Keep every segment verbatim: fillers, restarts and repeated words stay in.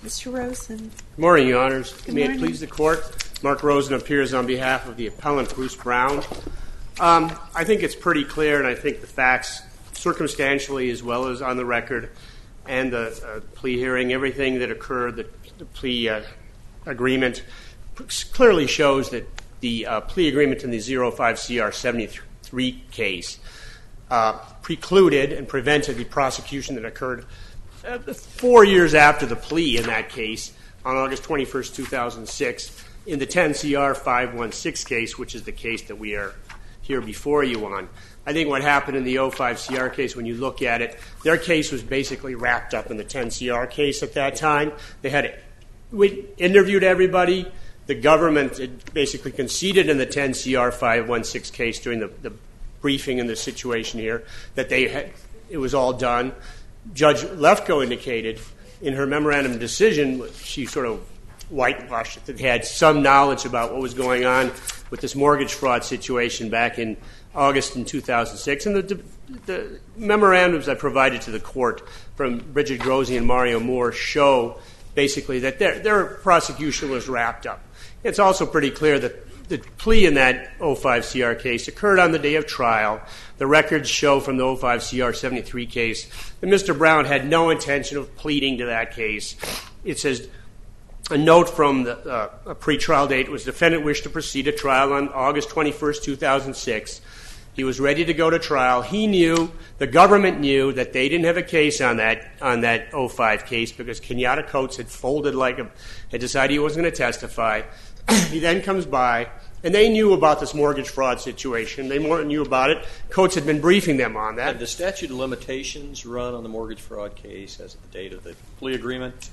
Mister Rosen. Good morning, Your Honors. Good May morning. it please the Court, Mark Rosen appears on behalf of the appellant Bruce Brown. Um, I think it's pretty clear, and I think the facts, circumstantially as well as on the record, and the uh, plea hearing, everything that occurred, the, the plea uh, agreement, clearly shows that the uh, plea agreement in the oh five C R seventy-three case uh, precluded and prevented the prosecution that occurred uh, four years after the plea in that case, on August twenty-first, two thousand six, in the ten C R five one six case, which is the case that we are here before you on. I think what happened in the oh five C R case, when you look at it, their case was basically wrapped up in the ten C R case at that time. They had it, we interviewed everybody. The government had basically conceded in the ten C R five one six case during the, the briefing in the situation here that they had, it was all done. Judge Lefkoe indicated in her memorandum decision, she sort of whitewashed that they had some knowledge about what was going on with this mortgage fraud situation back in August in two thousand six. And the, the memorandums I provided to the court from Bridget Grossi and Mario Moore show basically that their, their prosecution was wrapped up. It's also pretty clear that the plea in that oh five C R case occurred on the day of trial. The records show from the oh five C R seventy-three case that Mister Brown had no intention of pleading to that case. It says a note from the uh, a pretrial date was defendant wished to proceed to trial on August twenty-first, two thousand six. He was ready to go to trial. He knew, the government knew, that they didn't have a case on that on that oh five case because Kenyatta Coates had folded like a, had decided he wasn't going to testify. He then comes by, and they knew about this mortgage fraud situation. They more knew about it. Coates had been briefing them on that. Did the statute of limitations run on the mortgage fraud case as of the date of the plea agreement?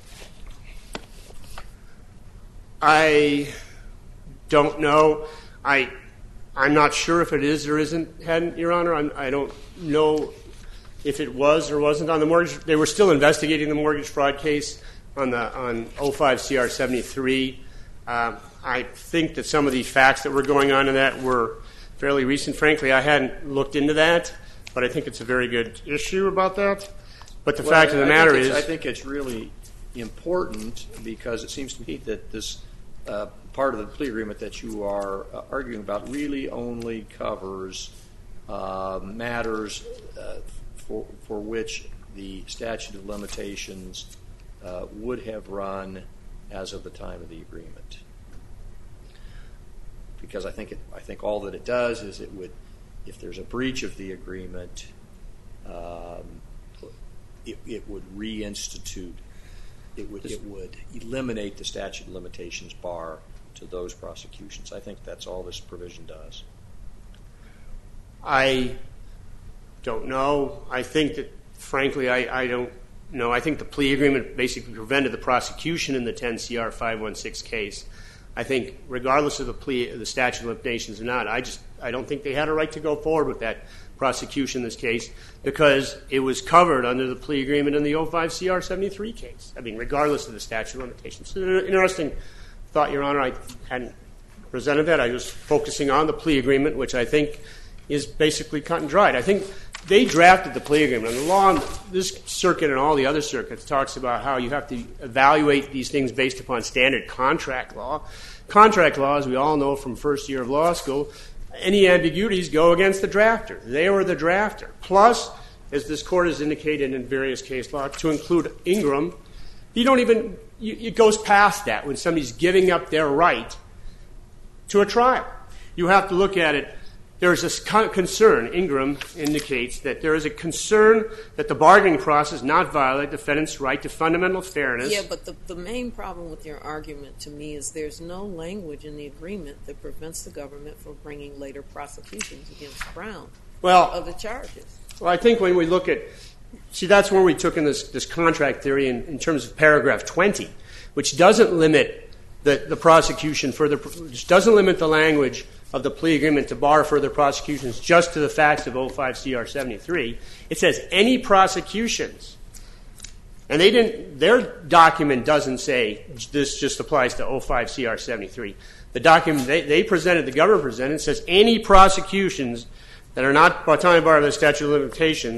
I don't know. I, I'm not sure if it is or isn't, hadn't, Your Honor. I'm, I don't know if it was or wasn't on the mortgage. They were still investigating the mortgage fraud case on the on oh five C R seventy-three. Um, I think that some of the facts that were going on in that were fairly recent. Frankly, I hadn't looked into that, but I think it's a very good issue about that. But the well, fact of the I matter is, is, I think it's really important because it seems to me that this uh, part of the plea agreement that you are uh, arguing about really only covers uh, matters uh, for for which the statute of limitations uh, would have run as of the time of the agreement. Because I think it, I think all that it does is it would, if there's a breach of the agreement, um, it, it would reinstitute, it would it would eliminate the statute of limitations bar to those prosecutions. I think that's all this provision does. I don't know. I think that, frankly, I, I don't know. I think the plea agreement basically prevented the prosecution in the ten C R five one six case. I think, regardless of the plea, the statute of limitations or not, I just I don't think they had a right to go forward with that prosecution in this case because it was covered under the plea agreement in the oh five C R seventy-three case. I mean, regardless of the statute of limitations. It's an interesting thought, Your Honor. I hadn't presented that. I was focusing on the plea agreement, which I think is basically cut and dried. I think they drafted the plea agreement. And the law in this circuit and all the other circuits talks about how you have to evaluate these things based upon standard contract law. Contract law, as we all know from first year of law school, any ambiguities go against the drafter. They were the drafter. Plus, as this court has indicated in various case law, to include Ingram, you don't even, you, it goes past that when somebody's giving up their right to a trial. You have to look at it. There is a concern, Ingram indicates, that there is a concern that the bargaining process not violate the defendant's right to fundamental fairness. Yeah, but the, the main problem with your argument to me is there's no language in the agreement that prevents the government from bringing later prosecutions against Brown well, of the charges. Well, I think when we look at, see, that's where we took in this, this contract theory in, in terms of paragraph twenty, which doesn't limit the, the prosecution further, which doesn't limit the language of the plea agreement to bar further prosecutions just to the facts of oh five C R seventy-three. It says any prosecutions, and they didn't. Their document doesn't say this just applies to oh five C R seventy-three. The document they, they presented, the government presented, says any prosecutions that are not by time bar of the statute of limitations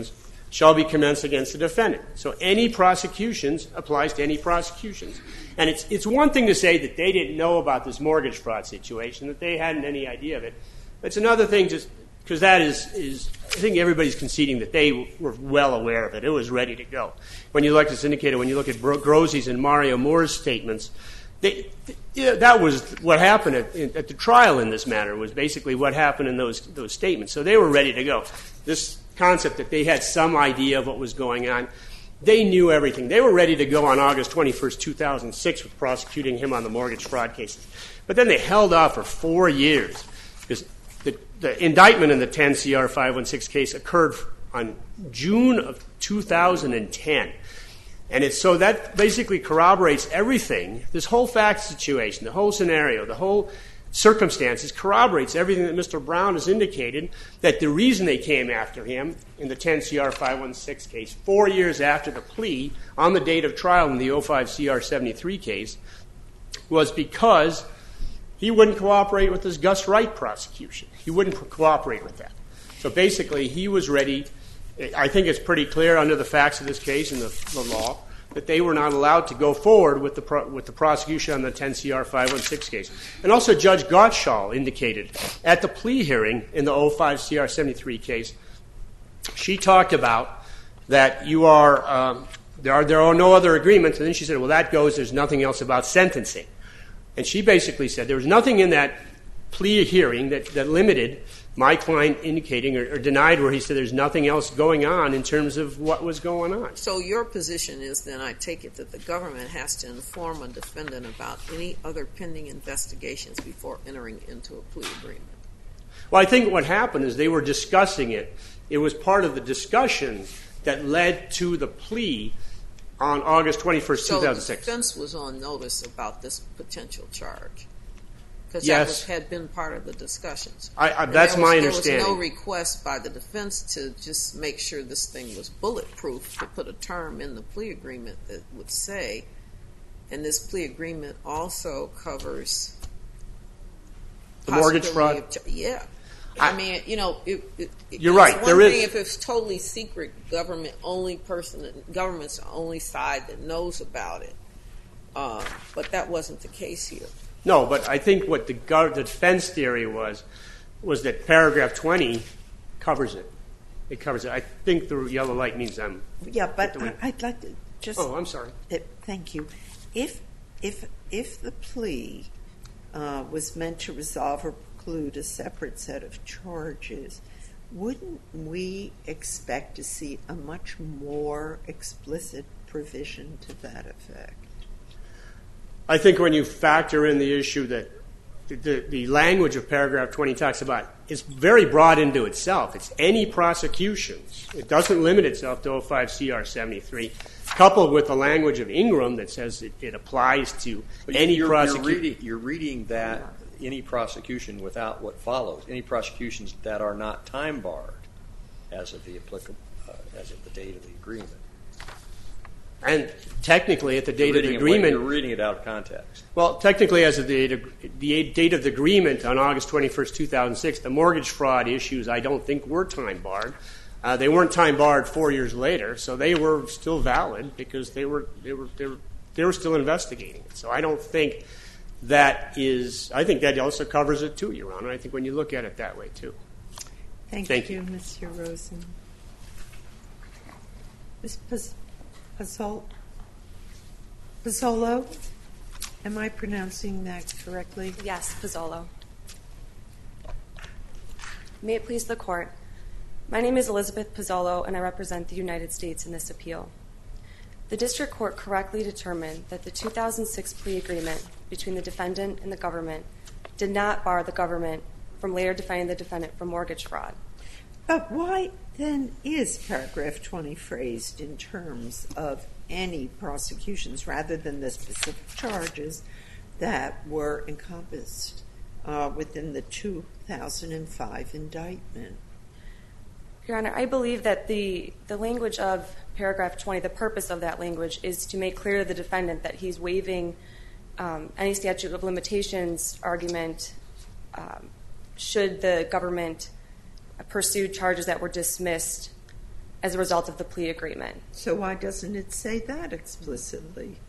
shall be commenced against the defendant. So any prosecutions applies to any prosecutions. And it's, it's one thing to say that they didn't know about this mortgage fraud situation, that they hadn't any idea of it. It's another thing just because that is, is, I think everybody's conceding that they were well aware of it. It was ready to go. When you look at this indicator, when you look at Grosie's and Mario Moore's statements, they, yeah, that was what happened at, at the trial in this matter, was basically what happened in those, those statements. So they were ready to go. This concept that they had some idea of what was going on, they knew everything. They were ready to go on August twenty-first, two thousand six with prosecuting him on the mortgage fraud cases. But then they held off for four years because the, the indictment in the ten C R five sixteen case occurred on June of two thousand ten. And it's so that basically corroborates everything, this whole fact situation, the whole scenario, the whole circumstances corroborates everything that Mister Brown has indicated, that the reason they came after him in the ten C R five sixteen case, four years after the plea, on the date of trial in the oh five C R seventy-three case, was because he wouldn't cooperate with this Gus Wright prosecution. He wouldn't cooperate with that. So basically, he was ready. I think it's pretty clear under the facts of this case and the, the law that they were not allowed to go forward with the pro, with the prosecution on the ten C R five sixteen case. And also Judge Gottschall indicated at the plea hearing in the oh five C R seventy-three case, she talked about that you are, um, there are there are no other agreements, and then she said, well, that goes, there's nothing else about sentencing. And she basically said there was nothing in that plea hearing that, that limited my client indicating or, or denied where he said there's nothing else going on in terms of what was going on. So your position is then, I take it, that the government has to inform a defendant about any other pending investigations before entering into a plea agreement. Well, I think what happened is they were discussing it. It was part of the discussion that led to the plea on August twenty-first, two thousand six. So the defense was on notice about this potential charge? Because yes. that was, had been part of the discussions. I, I, that's was, my understanding. There was no request by the defense to just make sure this thing was bulletproof, to put a term in the plea agreement that would say, and this plea agreement also covers the mortgage fraud? Of, yeah. I, I mean, you know, it, it, you're it's right. One there thing is. If it's totally secret, government only person, government's the only side that knows about it. Uh, but that wasn't the case here. No, but I think what the, the defense theory was was that paragraph twenty covers it. It covers it. I think the yellow light means I'm. Yeah, but I'd like to just. Oh, I'm sorry. Uh, thank you. If if if the plea uh, was meant to resolve or preclude a separate set of charges, wouldn't we expect to see a much more explicit provision to that effect? I think when you factor in the issue that the, the language of paragraph twenty talks about, it's very broad into itself. It's any prosecutions. It doesn't limit itself to oh five C R seventy-three, coupled with the language of Ingram that says it, it applies to but any you're, prosecution. You're reading, you're reading that, any prosecution, without what follows. Any prosecutions that are not time barred as of the applicable, uh, as of the date of the agreement. And technically, at the date of the it, agreement, you're reading it out of context. Well, technically, as of the, the date of the agreement on August twenty-first, two thousand six, the mortgage fraud issues I don't think were time barred. Uh, they weren't time barred four years later, so they were still valid because they were they were they were they were still investigating it. So I don't think that is. I think that also covers it too, Your Honor. I think when you look at it that way too. Thank, Thank you, you, Mister Rosen. Miz Paz- Pazzolo? Pazzolo? Am I pronouncing that correctly? Yes, Pazzolo. May it please the Court. My name is Elizabeth Pazzolo, and I represent the United States in this appeal. The District Court correctly determined that the two thousand six plea agreement between the defendant and the government did not bar the government from later defending the defendant for mortgage fraud. But why then is paragraph twenty phrased in terms of any prosecutions rather than the specific charges that were encompassed uh, within the two thousand five indictment? Your Honor, I believe that the, the language of paragraph twenty, the purpose of that language is to make clear to the defendant that he's waiving um, any statute of limitations argument um, should the government pursue charges that were dismissed as a result of the plea agreement. So why doesn't it say that explicitly?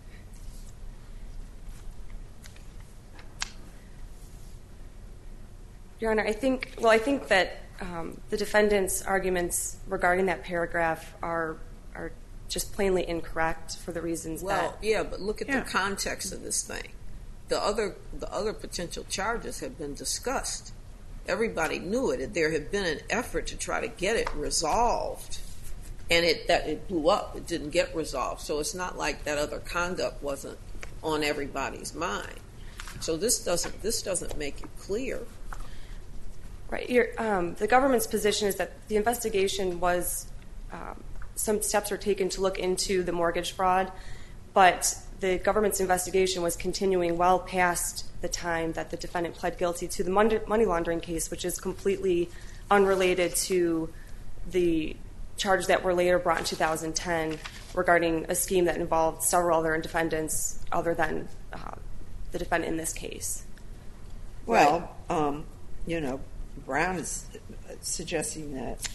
Your Honor, I think, well, I think that um, the defendant's arguments regarding that paragraph are are just plainly incorrect for the reasons Well, that... yeah, but look at Yeah. the context of this thing. The other the other potential charges have been discussed. Everybody knew it. There had been an effort to try to get it resolved, and it that it blew up. It didn't get resolved. So it's not like that other conduct wasn't on everybody's mind. So this doesn't this doesn't make it clear. Right. Your, um, the government's position is that the investigation was, um, some steps were taken to look into the mortgage fraud, but the government's investigation was continuing well past the time that the defendant pled guilty to the money laundering case, which is completely unrelated to the charges that were later brought in two thousand ten regarding a scheme that involved several other defendants other than uh, the defendant in this case. Well, um, you know, Brown is suggesting that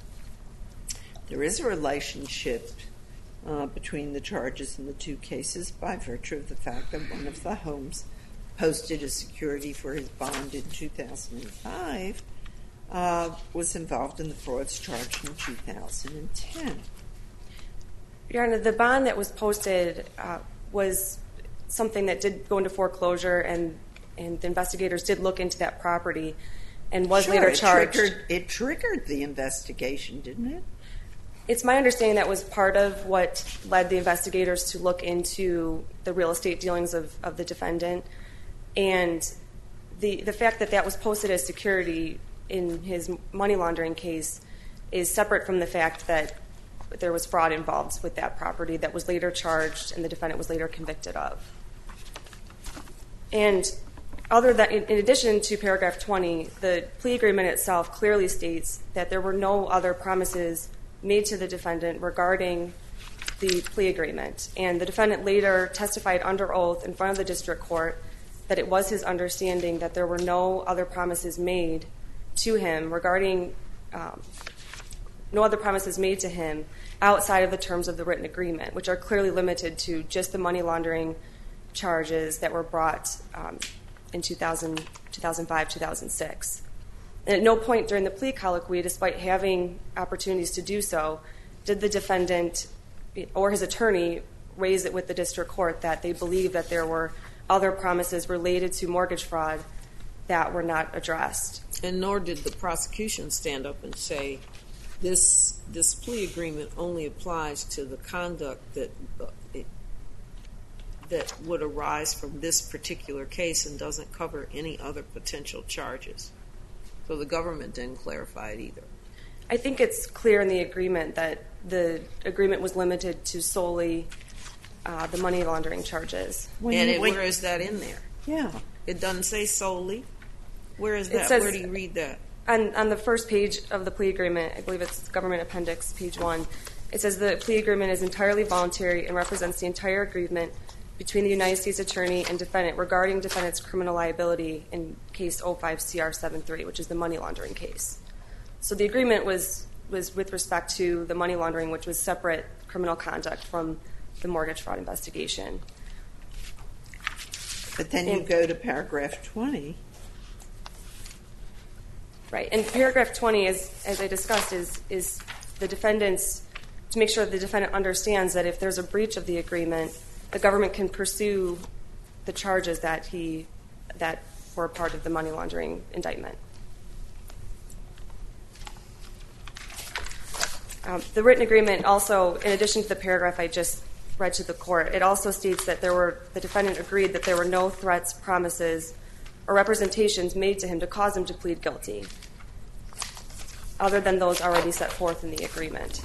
there is a relationship uh, between the charges in the two cases by virtue of the fact that one of the homes posted as security for his bond in two thousand five uh, was involved in the frauds charged in two thousand ten. Your Honor, the bond that was posted uh, was something that did go into foreclosure, and, and the investigators did look into that property and was Sure, later it charged. Triggered, it triggered the investigation, didn't it? It's my understanding that was part of what led the investigators to look into the real estate dealings of, of the defendant. And the the fact that that was posted as security in his money laundering case is separate from the fact that there was fraud involved with that property that was later charged and the defendant was later convicted of. And other than, in addition to paragraph twenty, the plea agreement itself clearly states that there were no other promises made to the defendant regarding the plea agreement. And the defendant later testified under oath in front of the district court that it was his understanding that there were no other promises made to him regarding, um, no other promises made to him outside of the terms of the written agreement, which are clearly limited to just the money laundering charges that were brought um, in two thousand, two thousand five, two thousand six. And at no point during the plea colloquy, despite having opportunities to do so, did the defendant or his attorney raise it with the district court that they believed that there were other promises related to mortgage fraud that were not addressed. And nor did the prosecution stand up and say, this this plea agreement only applies to the conduct that uh, it, that would arise from this particular case and doesn't cover any other potential charges. So the government didn't clarify it either. I think it's clear in the agreement that the agreement was limited to solely uh, the money laundering charges. When and you- it, when- where is that in there? Yeah. It doesn't say solely. Where is It that? says- Where do you read that? On, on the first page of the plea agreement, I believe it's government appendix, page one, it says the plea agreement is entirely voluntary and represents the entire agreement between the United States attorney and defendant regarding defendant's criminal liability in case oh five C R seventy-three, which is the money laundering case. So the agreement was, was with respect to the money laundering, which was separate criminal conduct from the mortgage fraud investigation. But then you And- go to paragraph twenty. Right, and paragraph twenty, is, as I discussed, is is the defendant's, to make sure that the defendant understands that if there's a breach of the agreement, the government can pursue the charges that he that were part of the money laundering indictment. Um, the written agreement also, in addition to the paragraph I just read to the court, it also states that there were the defendant agreed that there were no threats, promises, or representations made to him to cause him to plead guilty, other than those already set forth in the agreement.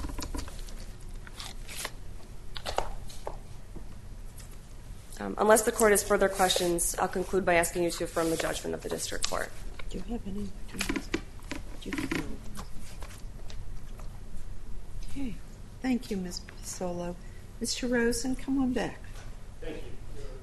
Um, unless the court has further questions, I'll conclude by asking you to affirm the judgment of the district court. Do you have any? Do you have any? Okay. Thank you, Miz Pisolo. Mister Rosen, come on back. Thank you.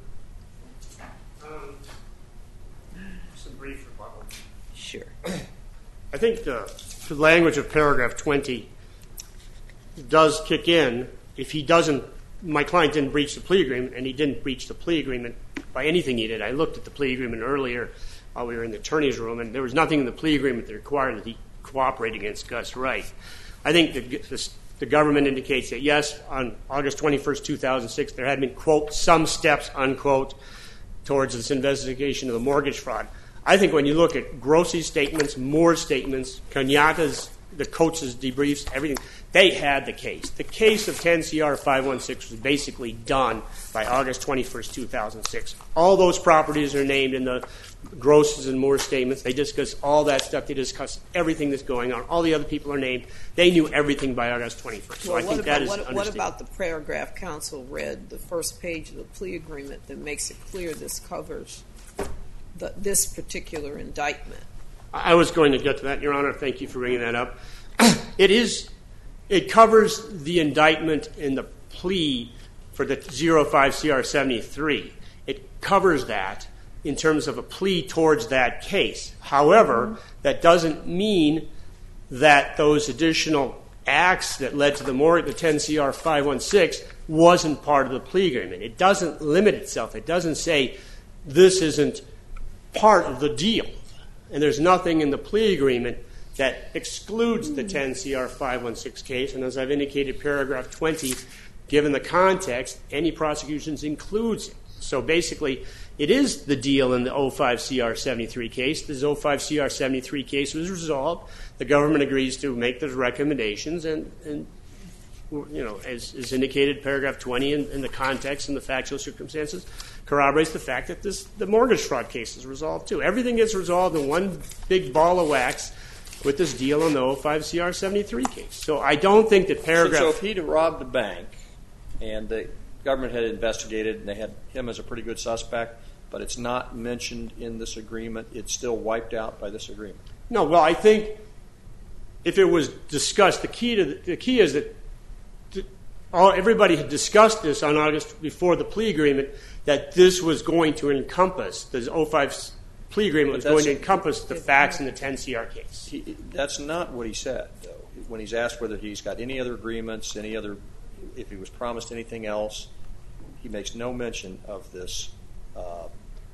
Um, Some brief rebuttal. Sure. I think the, the language of paragraph twenty does kick in if he doesn't. My client didn't breach the plea agreement, and he didn't breach the plea agreement by anything he did. I looked at the plea agreement earlier while we were in the attorney's room, and there was nothing in the plea agreement that required that he cooperate against Gus Wright. I think the, the, the government indicates that, yes, on August twenty-first, two thousand six, there had been, quote, some steps, unquote, towards this investigation of the mortgage fraud. I think when you look at Grossi's statements, Moore's statements, Kenyatta's, the Coates' debriefs, everything, they had the case. The case of ten C R five one six was basically done by August twenty-first, two thousand six. All those properties are named in the Gross's and Moore's statements. They discuss all that stuff. They discuss everything that's going on. All the other people are named. They knew everything by August twenty-first. So well, I think about, that is what, what about the paragraph counsel read, the first page of the plea agreement that makes it clear this covers the, this particular indictment? I was going to get to that, Your Honor. Thank you for bringing that up. It is, it covers the indictment in the plea for the oh five C R seventy-three. It covers that in terms of a plea towards that case. However, mm-hmm. that doesn't mean that those additional acts that led to the more the ten C R five one six wasn't part of the plea agreement. It doesn't limit itself. It doesn't say this isn't part of the deal. And there's nothing in the plea agreement that excludes the ten C R five one six case. And as I've indicated, paragraph twenty, given the context, any prosecutions includes it. So basically, it is the deal in the oh five C R seventy-three case. The oh five C R seventy-three case was resolved. The government agrees to make those recommendations, and, and you know, as, as indicated, paragraph twenty in, in the context and the factual circumstances corroborates the fact that this the mortgage fraud case is resolved too. Everything gets resolved in one big ball of wax with this deal on the oh five C R seventy-three case. So I don't think that paragraph... So, so if he'd robbed a bank and the government had investigated and they had him as a pretty good suspect, but it's not mentioned in this agreement, it's still wiped out by this agreement? No, well, I think if it was discussed, the key to the, the key is that to, all, everybody had discussed this on August before the plea agreement, that this was going to encompass, the oh five plea agreement was going to encompass the facts in the ten C R case. He, that's not what he said, though. When he's asked whether he's got any other agreements, any other, if he was promised anything else, he makes no mention of this uh, uh,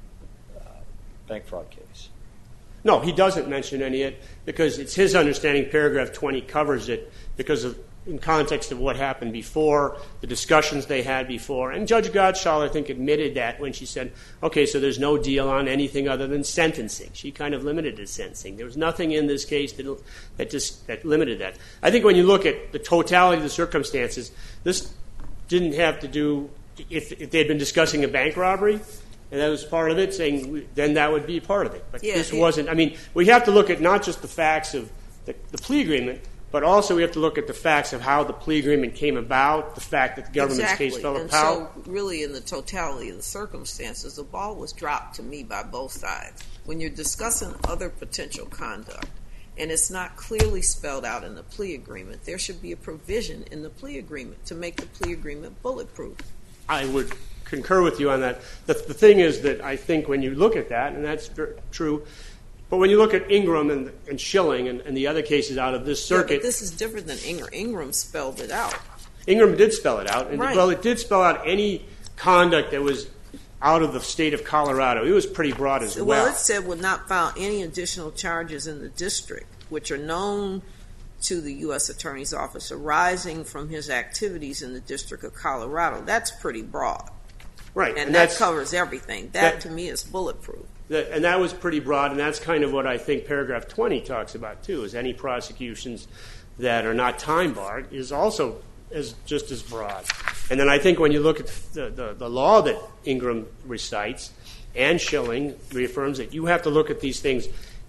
bank fraud case. No, he doesn't mention any of it because it's his understanding paragraph twenty covers it because of in context of what happened before, the discussions they had before. And Judge Godshall, I think, admitted that when she said, okay, so there's no deal on anything other than sentencing. She kind of limited it to sentencing. There was nothing in this case that, that just that limited that. I think when you look at the totality of the circumstances, this didn't have to do, if, if they had been discussing a bank robbery, and that was part of it, saying then that would be part of it. But yeah, this yeah. wasn't. I mean, we have to look at not just the facts of the, the plea agreement, but also we have to look at the facts of how the plea agreement came about, the fact that the government's exactly. case fell and apart. So really in the totality of the circumstances, the ball was dropped to me by both sides. When you're discussing other potential conduct and it's not clearly spelled out in the plea agreement, there should be a provision in the plea agreement to make the plea agreement bulletproof. I would concur with you on that. The, the thing is that I think when you look at that, and that's very true, but when you look at Ingram and, and Schilling and, and the other cases out of this circuit... Yeah, but this is different than Ingram. Ingram spelled it out. Ingram did spell it out. And right. Well, it did spell out any conduct that was out of the state of Colorado. It was pretty broad as well. Well, it said would not file any additional charges in the district, which are known to the U S Attorney's Office arising from his activities in the District of Colorado. That's pretty broad. Right. And, and that covers everything. That, that, to me, is bulletproof. That, and that was pretty broad, and that's kind of what I think paragraph twenty talks about, too, is any prosecutions that are not time-barred is also is just as broad. And then I think when you look at the, the, the law that Ingram recites and Schilling reaffirms that you have to look at these things.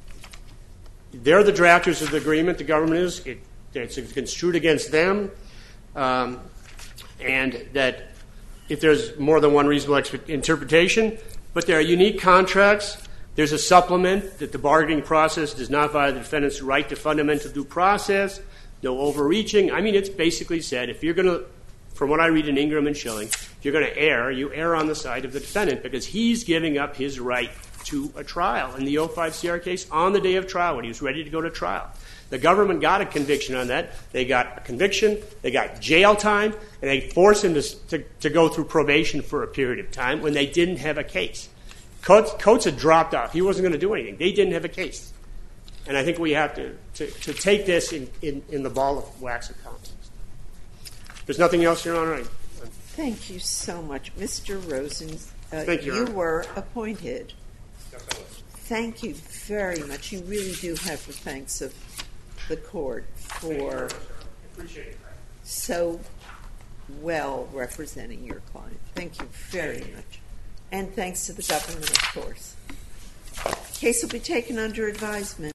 They're the drafters of the agreement, the government is. It, it's construed against them, um, and that if there's more than one reasonable exp- interpretation, but there are unique contracts. There's a supplement that the bargaining process does not violate the defendant's right to fundamental due process, no overreaching. I mean, it's basically said if you're going to, from what I read in Ingram and Schilling, if you're going to err, you err on the side of the defendant because he's giving up his right to a trial in the oh five C R case on the day of trial when he was ready to go to trial. The government got a conviction on that. They got a conviction, they got jail time, and they forced him to, to, to go through probation for a period of time when they didn't have a case. Coates, Coates had dropped off. He wasn't going to do anything. They didn't have a case. And I think we have to, to, to take this in, in, in the ball of wax of context. There's nothing else, Your Honor? I, Thank you so much. Mister Rosen, uh, Thank you, Your you Honor. were appointed. Thank you very much. You really do have the thanks of the court for so well representing your client. Thank you very much. And thanks to the government, of course. Case will be taken under advisement.